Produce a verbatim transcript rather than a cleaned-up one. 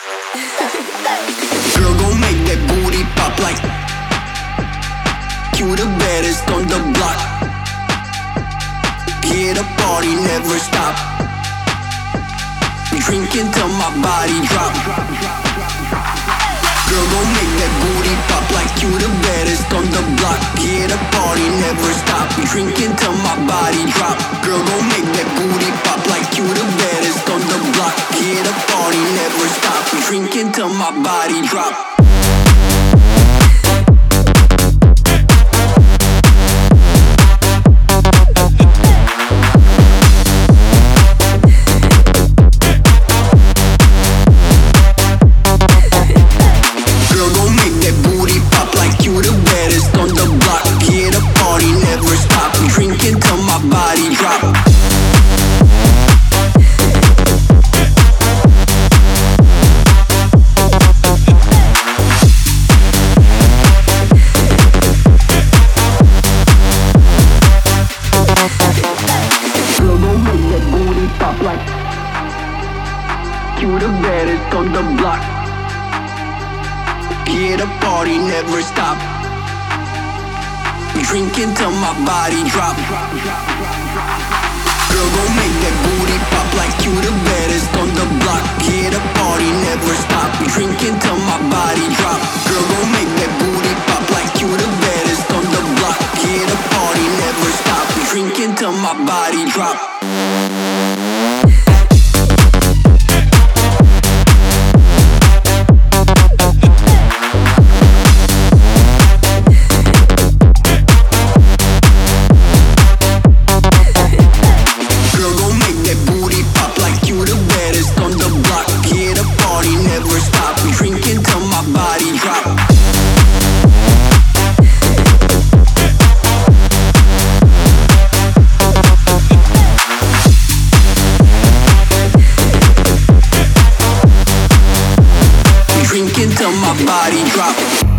Girl, gon' make that booty pop like you the baddest on the block. Yeah, the party never stop. Drinking till my body drop. Girl, gon' make that booty pop like you the baddest on the block. Yeah, the party never stop. Drinking till my body drop. Girl, gon' make that booty pop like you the baddest on the block. Yeah, the party never stop. Drinking till my body drop. You the baddest on the block. Yeah, the party never stop. Drinking till my body drop. Girl, gon' make that booty pop like you the baddest on the block. Yeah, the party never stop. Drinking till my body drop. Girl, gon' make that booty pop like you the baddest on the block. Yeah, the party never stop. Drinking till my body drop. Drinking till my body drop.